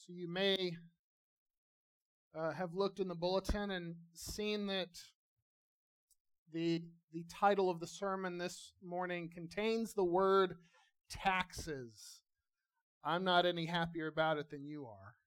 So you may have looked in the bulletin and seen that the title of the sermon this morning contains the word taxes. I'm not any happier about it than you are.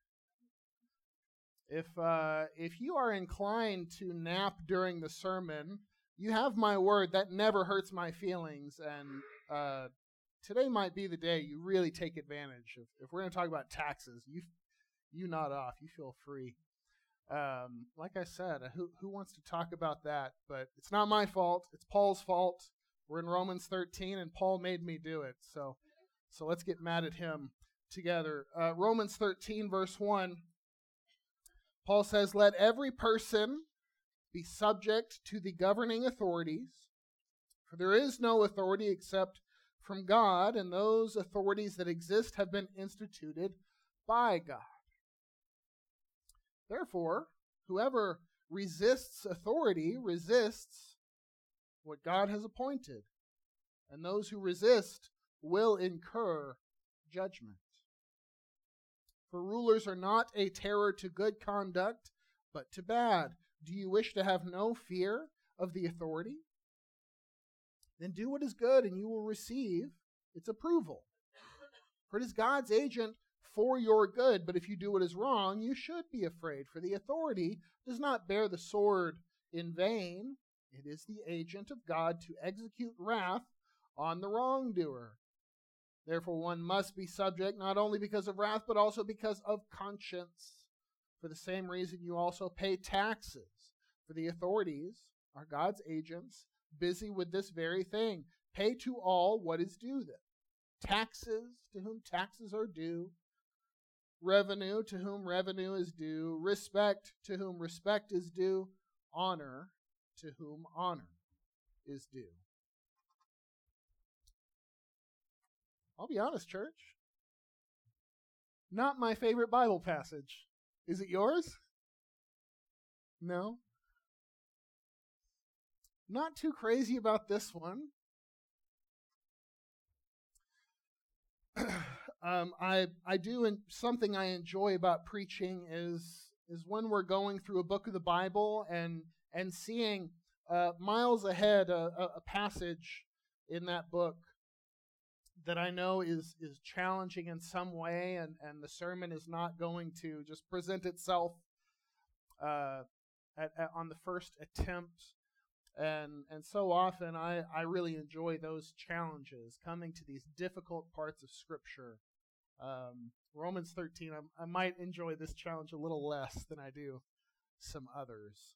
If you are inclined to nap during the sermon, you have my word, that never hurts my feelings, and today might be the day you really take advantage of. If we're going to talk about taxes, you nod off, you feel free. Like I said, who wants to talk about that? But it's not my fault. It's Paul's fault. We're in Romans 13, and Paul made me do it. So let's get mad at him together. Romans 13, verse 1, Paul says, "Let every person be subject to the governing authorities, for there is no authority except from God, and those authorities that exist have been instituted by God. Therefore, whoever resists authority resists what God has appointed, and those who resist will incur judgment. For rulers are not a terror to good conduct, but to bad. Do you wish to have no fear of the authority? Then do what is good, and you will receive its approval. For it is God's agent for your good, but if you do what is wrong, you should be afraid, for the authority does not bear the sword in vain. It is the agent of God to execute wrath on the wrongdoer. Therefore one must be subject not only because of wrath, but also because of conscience. For the same reason you also pay taxes, for the authorities are God's agents, busy with this very thing. Pay to all what is due them. Taxes to whom taxes are due, revenue to whom revenue is due, respect to whom respect is due, honor to whom honor is due." I'll be honest, church. Not my favorite Bible passage. Is it yours? No? Not too crazy about this one. Something I enjoy about preaching is when we're going through a book of the Bible and seeing miles ahead a passage in that book that I know is challenging in some way, and the sermon is not going to just present itself on the first attempt. And so often I really enjoy those challenges, coming to these difficult parts of Scripture. Romans 13, I might enjoy this challenge a little less than I do some others.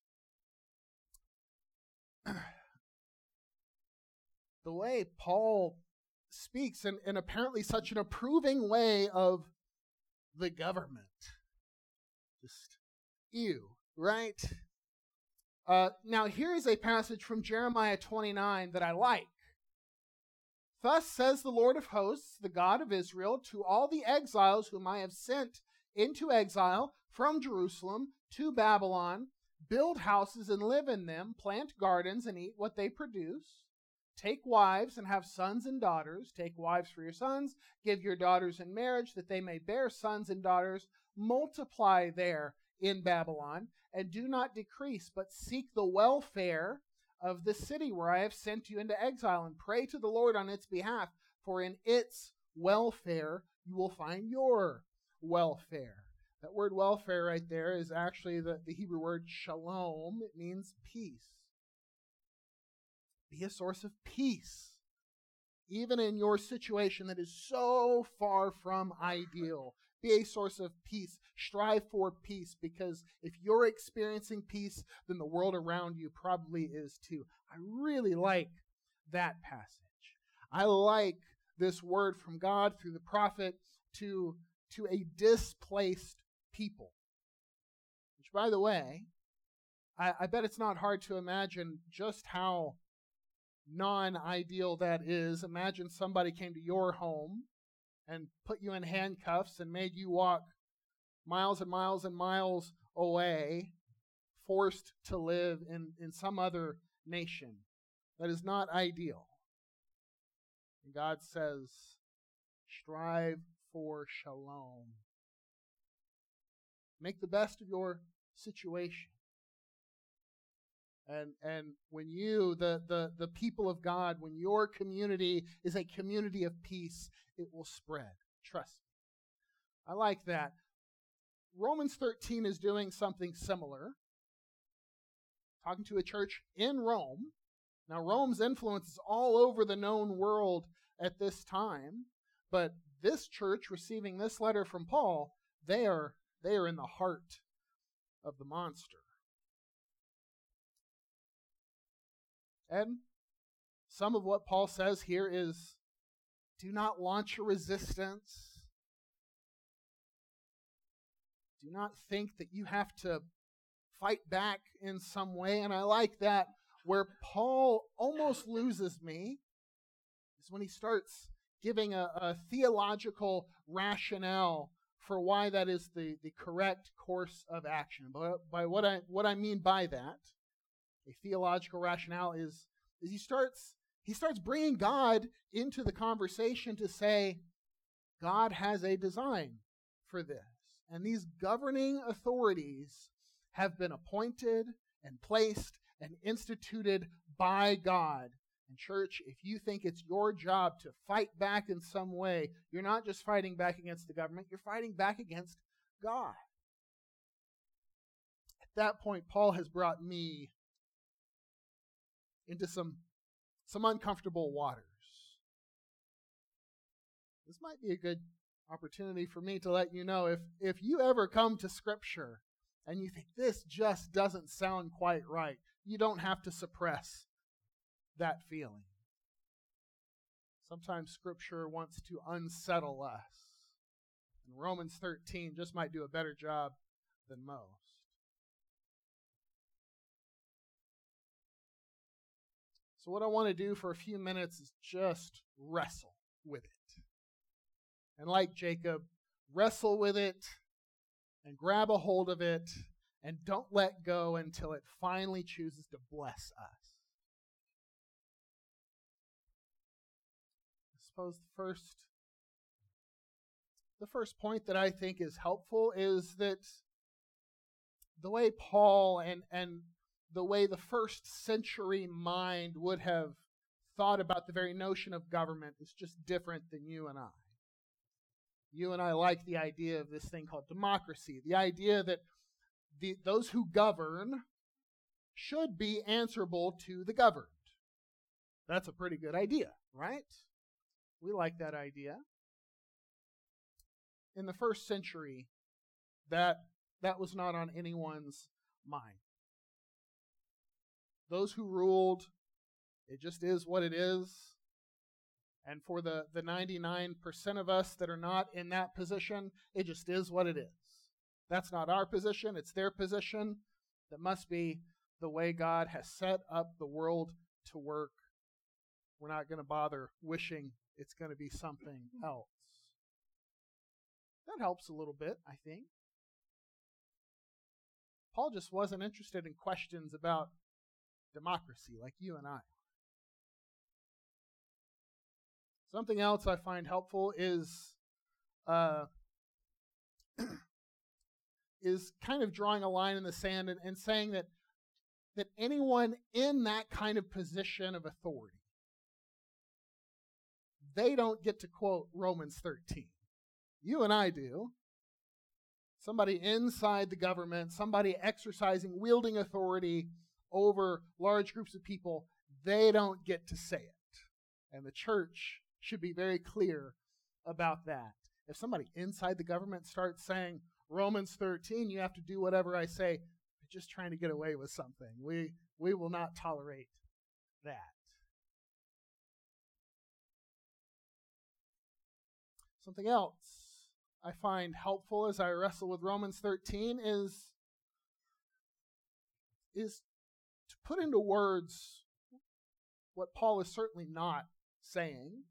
The way Paul speaks in apparently such an approving way of the government. Just ew, right? Now here's a passage from Jeremiah 29 that I like. "Thus says the Lord of hosts, the God of Israel, to all the exiles whom I have sent into exile from Jerusalem to Babylon, build houses and live in them, plant gardens and eat what they produce. Take wives and have sons and daughters. Take wives for your sons. Give your daughters in marriage that they may bear sons and daughters. Multiply there in Babylon and do not decrease, but seek the welfare of the city where I have sent you into exile and pray to the Lord on its behalf. For in its welfare you will find your welfare." That word welfare right there is actually the Hebrew word shalom. It means peace. Be a source of peace, even in your situation that is so far from ideal. Be a source of peace. Strive for peace, because if you're experiencing peace, then the world around you probably is too. I really like that passage. I like this word from God through the prophet to a displaced people. Which, by the way, I bet it's not hard to imagine just how non-ideal that is. Imagine somebody came to your home and put you in handcuffs and made you walk miles and miles and miles away, forced to live in some other nation. That is not ideal. And God says, strive for shalom. Make the best of your situation. And when you, the people of God, when your community is a community of peace, it will spread. Trust me. I like that. Romans 13 is doing something similar. Talking to a church in Rome. Now, Rome's influence is all over the known world at this time, but this church receiving this letter from Paul, they are in the heart of the monster. And some of what Paul says here is, do not launch a resistance. Do not think that you have to fight back in some way. And I like that. Where Paul almost loses me is when he starts giving a theological rationale for why that is the correct course of action. But by what I mean by that, a theological rationale is he starts bringing God into the conversation to say, God has a design for this. And these governing authorities have been appointed and placed and instituted by God. And church, if you think it's your job to fight back in some way, you're not just fighting back against the government, you're fighting back against God. At that point, Paul has brought me into some uncomfortable waters. This might be a good opportunity for me to let you know, if you ever come to Scripture and you think this just doesn't sound quite right, you don't have to suppress that feeling. Sometimes Scripture wants to unsettle us. And Romans 13 just might do a better job than most. So what I want to do for a few minutes is just wrestle with it. And like Jacob, wrestle with it and grab a hold of it and don't let go until it finally chooses to bless us. I suppose the first point that I think is helpful is that the way Paul and the way the first century mind would have thought about the very notion of government is just different than you and I. You and I like the idea of this thing called democracy, the idea that those who govern should be answerable to the governed. That's a pretty good idea, right? We like that idea. In the first century, that was not on anyone's mind. Those who ruled, it just is what it is. And for the 99% of us that are not in that position, it just is what it is. That's not our position, it's their position. That must be the way God has set up the world to work. We're not going to bother wishing it's going to be something else. That helps a little bit, I think. Paul just wasn't interested in questions about democracy like you and I. Something else I find helpful is kind of drawing a line in the sand and saying that anyone in that kind of position of authority, they don't get to quote Romans 13. You and I do. Somebody inside the government, somebody exercising, wielding authority over large groups of people, they don't get to say it. And the church should be very clear about that. If somebody inside the government starts saying, Romans 13, you have to do whatever I say, they're just trying to get away with something. We will not tolerate that. Something else I find helpful as I wrestle with Romans 13 is to put into words what Paul is certainly not saying.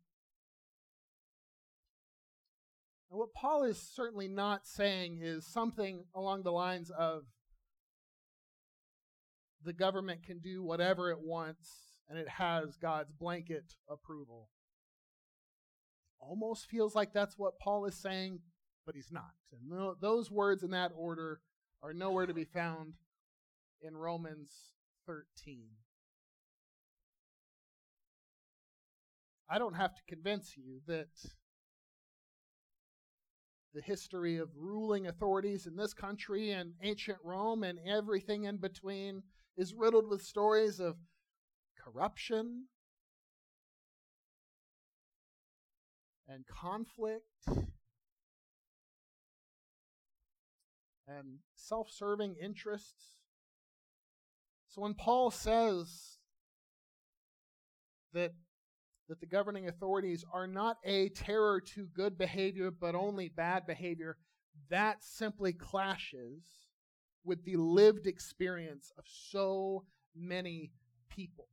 And what Paul is certainly not saying is something along the lines of the government can do whatever it wants and it has God's blanket approval. Almost feels like that's what Paul is saying but he's not. And those words in that order are nowhere to be found in Romans 13. I don't have to convince you that the history of ruling authorities in this country and ancient Rome and everything in between is riddled with stories of corruption and conflict and self-serving interests. So when Paul says that the governing authorities are not a terror to good behavior, but only bad behavior, that simply clashes with the lived experience of so many people.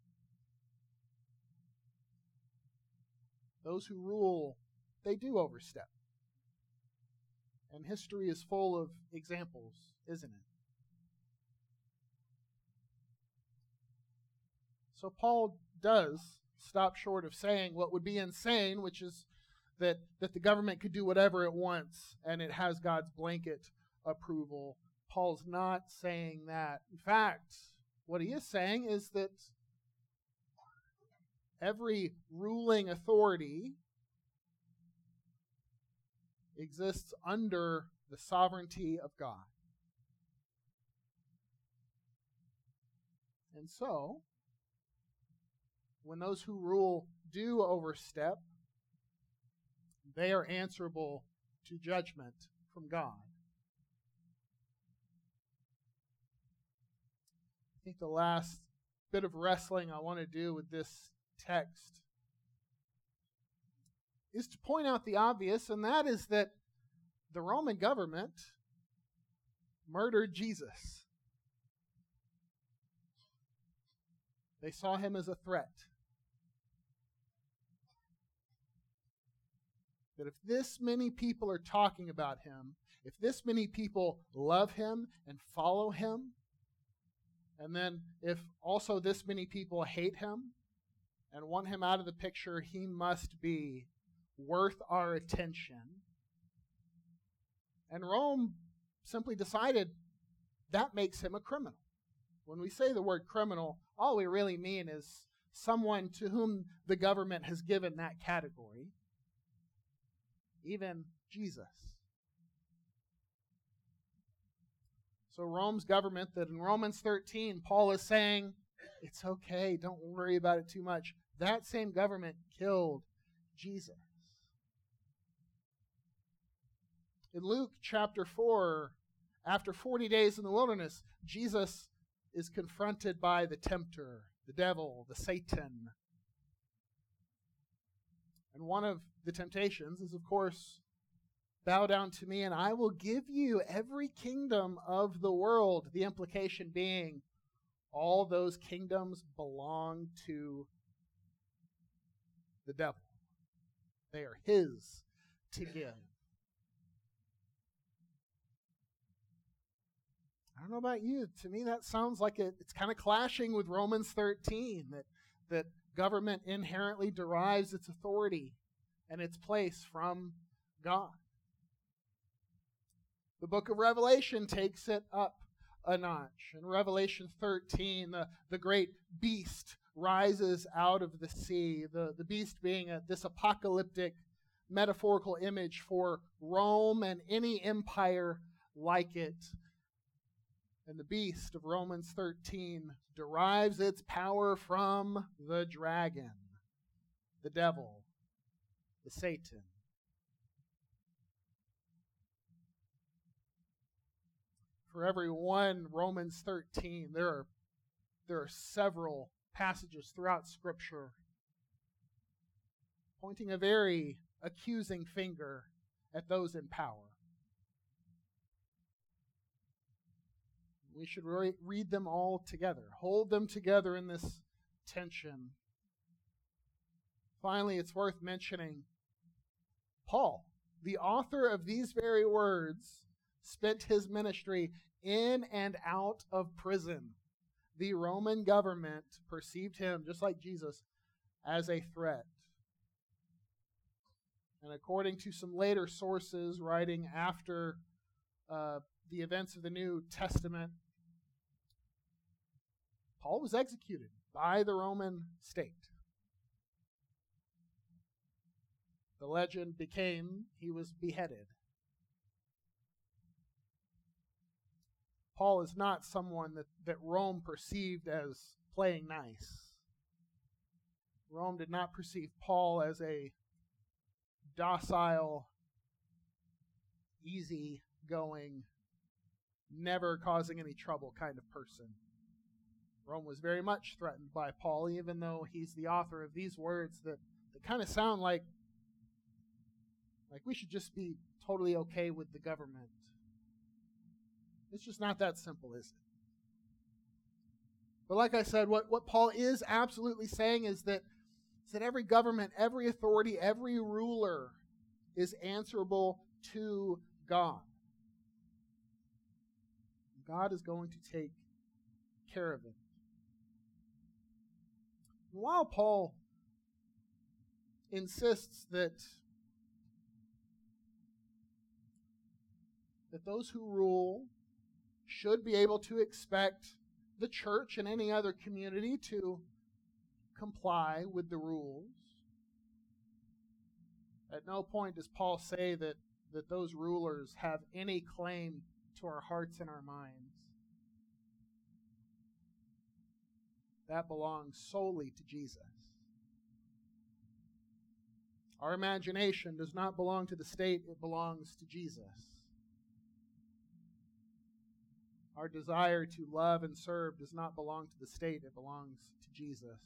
Those who rule, they do overstep. And history is full of examples, isn't it? So Paul does stop short of saying what would be insane, which is that the government could do whatever it wants and it has God's blanket approval. Paul's not saying that. In fact, what he is saying is that every ruling authority exists under the sovereignty of God. And so, when those who rule do overstep, they are answerable to judgment from God. I think the last bit of wrestling I want to do with this text is to point out the obvious, and that is that the Roman government murdered Jesus. They saw him as a threat. That if this many people are talking about him, if this many people love him and follow him, and then if also this many people hate him and want him out of the picture, he must be worth our attention. And Rome simply decided that makes him a criminal. When we say the word criminal, all we really mean is someone to whom the government has given that category. Even Jesus. So Rome's government, that in Romans 13, Paul is saying, it's okay, don't worry about it too much. That same government killed Jesus. In Luke chapter 4, after 40 days in the wilderness, Jesus is confronted by the tempter, the devil, the Satan. And one of the temptations is, of course, bow down to me and I will give you every kingdom of the world. The implication being all those kingdoms belong to the devil. They are his to give. I don't know about you. To me, that sounds like it's kind of clashing with Romans 13, that government inherently derives its authority and its place from God. The book of Revelation takes it up a notch. In Revelation 13, the great beast rises out of the sea, the beast being this apocalyptic metaphorical image for Rome and any empire like it. And the beast of Romans 13 derives its power from the dragon, the devil, the Satan. For every one Romans 13, there are several passages throughout Scripture pointing a very accusing finger at those in power. We should read them all together, hold them together in this tension. Finally, it's worth mentioning Paul, the author of these very words, spent his ministry in and out of prison. The Roman government perceived him, just like Jesus, as a threat. And according to some later sources writing after the events of the New Testament, Paul was executed by the Roman state. The legend became he was beheaded. Paul is not someone that Rome perceived as playing nice. Rome did not perceive Paul as a docile, easy-going, never causing any trouble kind of person. Rome was very much threatened by Paul, even though he's the author of these words that kind of sound like we should just be totally okay with the government. It's just not that simple, is it? But like I said, what Paul is absolutely saying is that every government, every authority, every ruler is answerable to God. God is going to take care of it. While Paul insists that those who rule should be able to expect the church and any other community to comply with the rules, at no point does Paul say that those rulers have any claim to our hearts and our minds. That belongs solely to Jesus. Our imagination does not belong to the state, it belongs to Jesus. Our desire to love and serve does not belong to the state, it belongs to Jesus.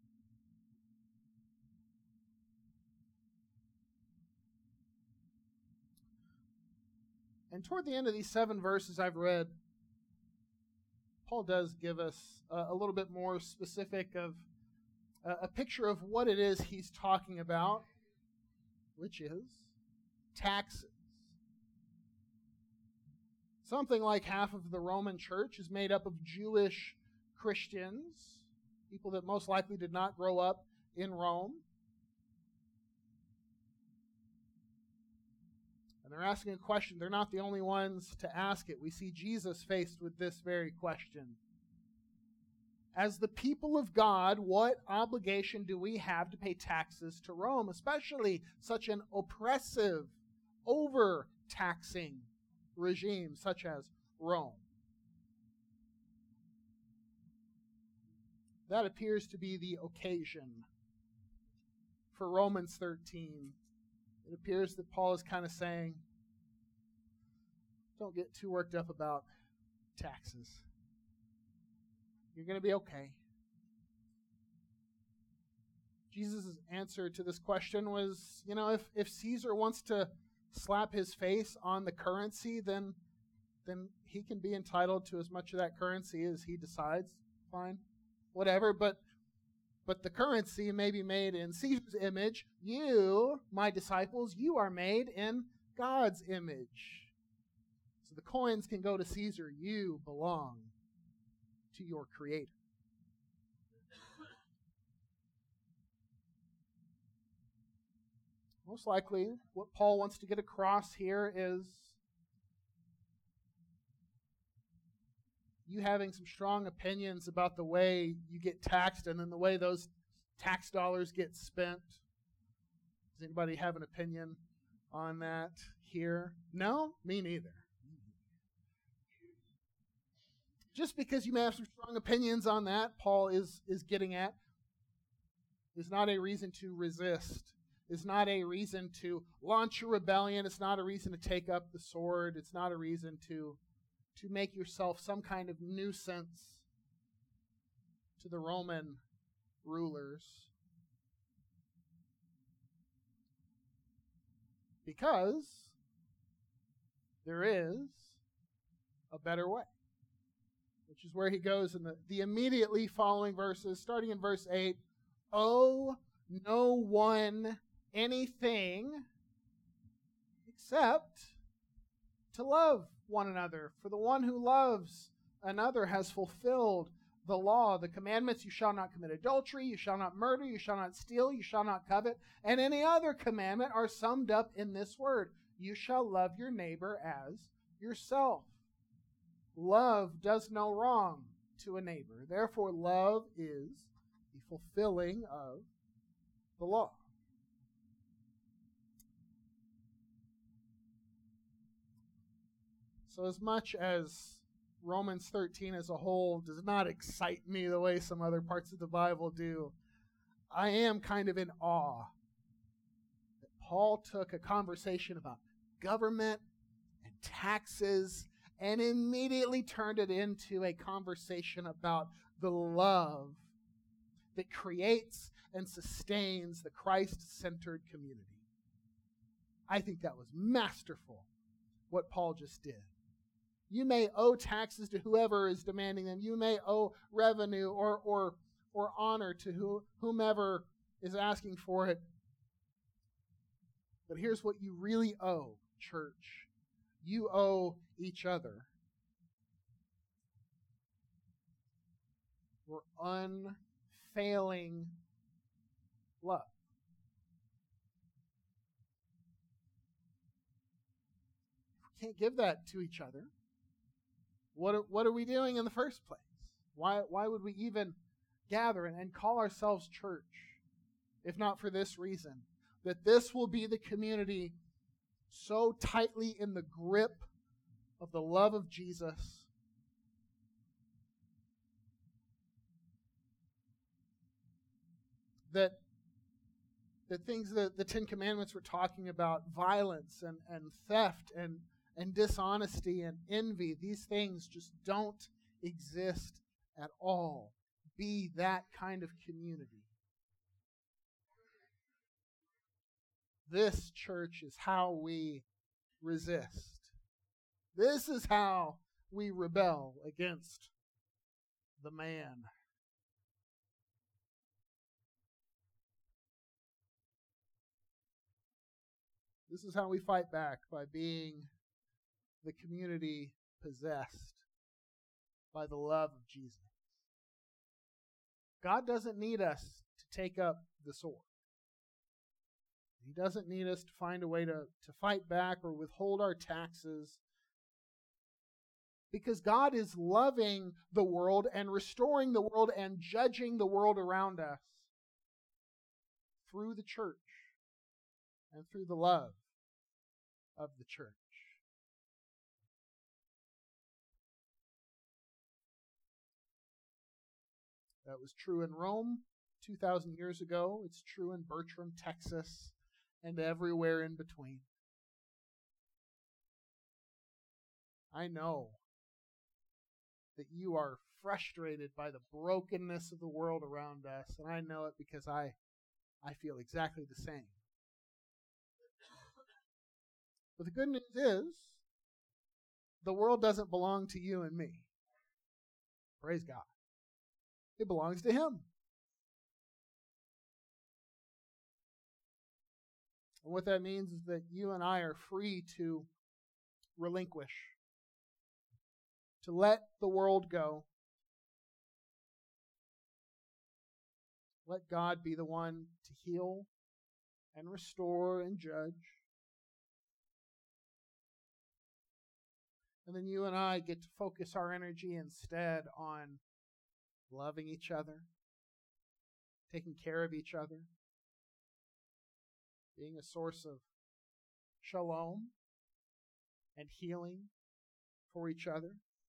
And toward the end of these 7 verses I've read, Paul does give us a little bit more specific of a picture of what it is he's talking about, which is taxes. Something like half of the Roman church is made up of Jewish Christians, people that most likely did not grow up in Rome. And they're asking a question. They're not the only ones to ask it. We see Jesus faced with this very question. As the people of God, what obligation do we have to pay taxes to Rome, especially such an oppressive, overtaxing regime such as Rome? That appears to be the occasion for Romans 13. It appears that Paul is kind of saying, don't get too worked up about taxes. You're going to be okay. Jesus' answer to this question was, if Caesar wants to slap his face on the currency, then he can be entitled to as much of that currency as he decides. Fine, whatever. But the currency may be made in Caesar's image. You, my disciples, you are made in God's image. So the coins can go to Caesar. You belong to your Creator. Most likely, what Paul wants to get across here is you having some strong opinions about the way you get taxed and then the way those tax dollars get spent. Does anybody have an opinion on that here? No? Me neither. Just because you may have some strong opinions on that, Paul is getting at, is not a reason to resist. Is not a reason to launch a rebellion. It's not a reason to take up the sword. It's not a reason to make yourself some kind of nuisance to the Roman rulers. Because there is a better way. Which is where he goes in the immediately following verses, starting in verse 8. Owe no one anything except to love one another. For the one who loves another has fulfilled the law, the commandments, you shall not commit adultery, you shall not murder, you shall not steal, you shall not covet, and any other commandment are summed up in this word: you shall love your neighbor as yourself. Love does no wrong to a neighbor. Therefore, love is the fulfilling of the law. So as much as Romans 13 as a whole does not excite me the way some other parts of the Bible do, I am kind of in awe that Paul took a conversation about government and taxes and immediately turned it into a conversation about the love that creates and sustains the Christ-centered community. I think that was masterful, what Paul just did. You may owe taxes to whoever is demanding them. You may owe revenue or honor to whomever is asking for it. But here's what you really owe, church. You owe each other. We're unfailing love. If we can't give that to each other, what are we doing in the first place? Why would we even gather and call ourselves church, if not for this reason? That this will be the community so tightly in the grip of the love of Jesus that the things that the Ten Commandments were talking about, violence and theft and dishonesty and envy, these things just don't exist at all. Be that kind of community. This, church, is how we resist. This is how we rebel against the man. This is how we fight back, by being the community possessed by the love of Jesus. God doesn't need us to take up the sword. He doesn't need us to find a way to fight back or withhold our taxes, because God is loving the world and restoring the world and judging the world around us through the church and through the love of the church. That was true in Rome 2,000 years ago. It's true in Bertram, Texas, and everywhere in between. I know that you are frustrated by the brokenness of the world around us, and I know it because I feel exactly the same. But the good news is, the world doesn't belong to you and me. Praise God. It belongs to Him. And what that means is that you and I are free to relinquish, to let the world go. Let God be the one to heal and restore and judge. And then you and I get to focus our energy instead on loving each other, taking care of each other, being a source of shalom and healing for each other.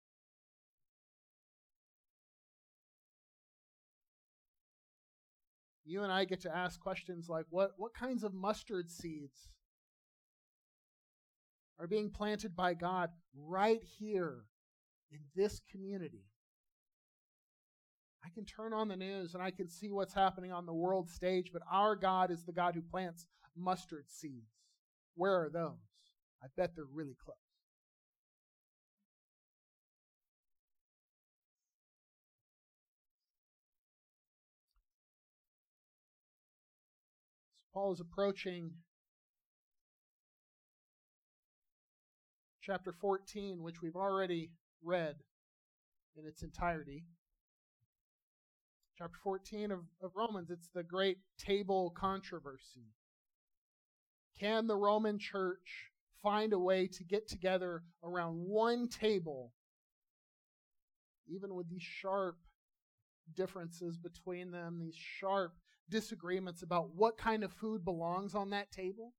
You and I get to ask questions like, what kinds of mustard seeds are being planted by God right here in this community? I can turn on the news and I can see what's happening on the world stage, but our God is the God who plants mustard seeds. Where are those? I bet they're really close. So Paul is approaching chapter 14, which we've already read in its entirety. Chapter 14 of Romans, it's the great table controversy. Can the Roman church find a way to get together around one table, even with these sharp differences between them, these sharp disagreements about what kind of food belongs on that table?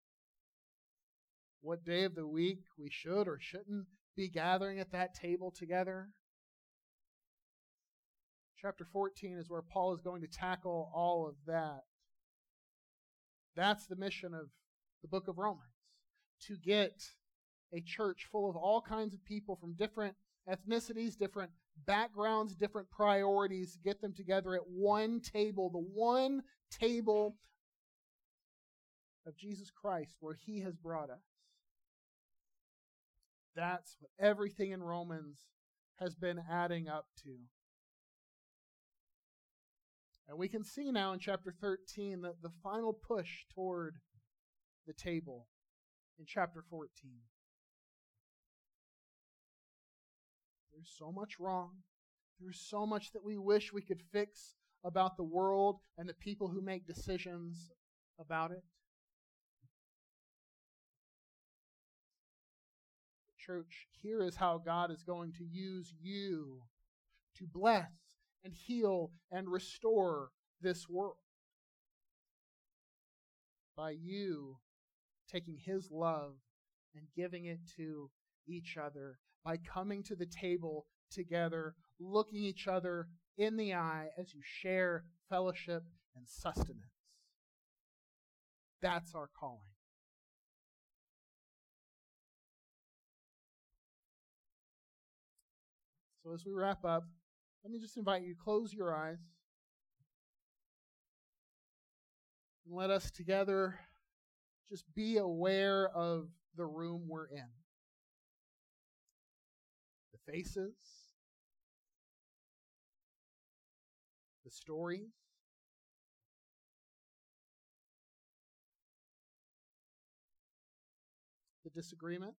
What day of the week we should or shouldn't be gathering at that table together? Chapter 14 is where Paul is going to tackle all of that. That's the mission of the book of Romans, to get a church full of all kinds of people from different ethnicities, different backgrounds, different priorities, get them together at one table, the one table of Jesus Christ where He has brought us. That's what everything in Romans has been adding up to. And we can see now in chapter 13 that the final push toward the table in chapter 14. There's so much wrong. There's so much that we wish we could fix about the world and the people who make decisions about it. Church, here is how God is going to use you to bless and heal and restore this world. By you taking His love and giving it to each other, by coming to the table together, looking each other in the eye as you share fellowship and sustenance. That's our calling. So as we wrap up, let me just invite you to close your eyes and let us together just be aware of the room we're in. The faces, the stories, the disagreements,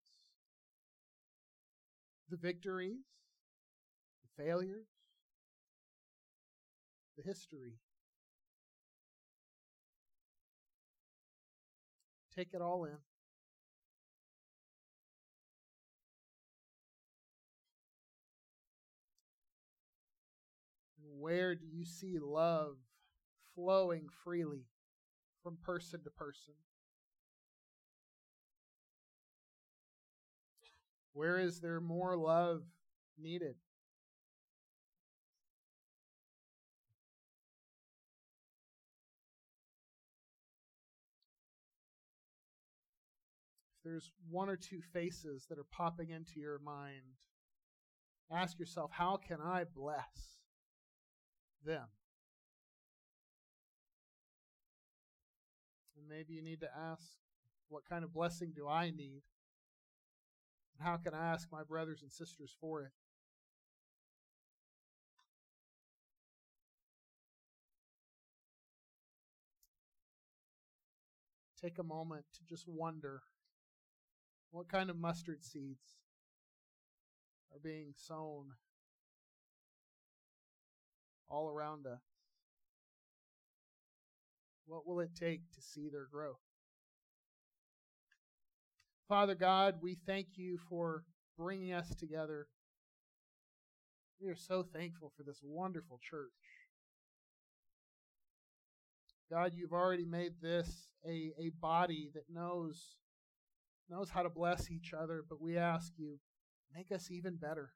the victories, the failures, the history. Take it all in. Where do you see love flowing freely from person to person? Where is there more love needed? If there's one or two faces that are popping into your mind, ask yourself, how can I bless them? And maybe you need to ask, what kind of blessing do I need? And how can I ask my brothers and sisters for it? Take a moment to just wonder, what kind of mustard seeds are being sown all around us? What will it take to see their growth? Father God, we thank you for bringing us together. We are so thankful for this wonderful church. God, you've already made this a body that knows how to bless each other, but we ask you, make us even better.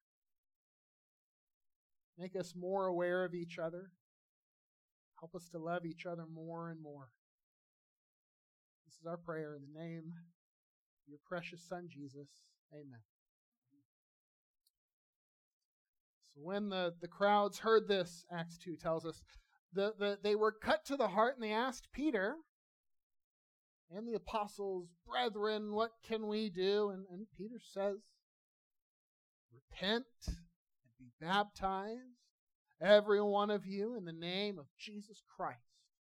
Make us more aware of each other. Help us to love each other more and more. This is our prayer in the name of your precious Son, Jesus. Amen. So when the crowds heard this, Acts 2 tells us, they were cut to the heart and they asked Peter and the apostles, "Brethren, what can we do?" And Peter says, "Repent and be baptized, every one of you, in the name of Jesus Christ."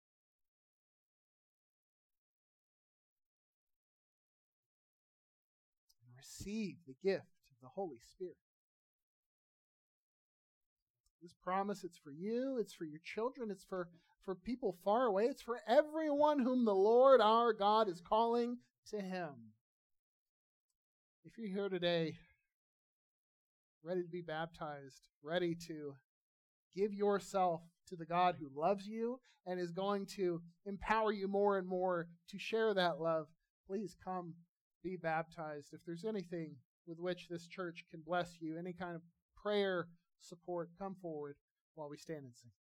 And receive the gift of the Holy Spirit. This promise, it's for you, it's for your children, it's for people far away, it's for everyone whom the Lord our God is calling to Him. If you're here today, ready to be baptized, ready to give yourself to the God who loves you and is going to empower you more and more to share that love, please come be baptized. If there's anything with which this church can bless you, any kind of prayer support, come forward while we stand and sing.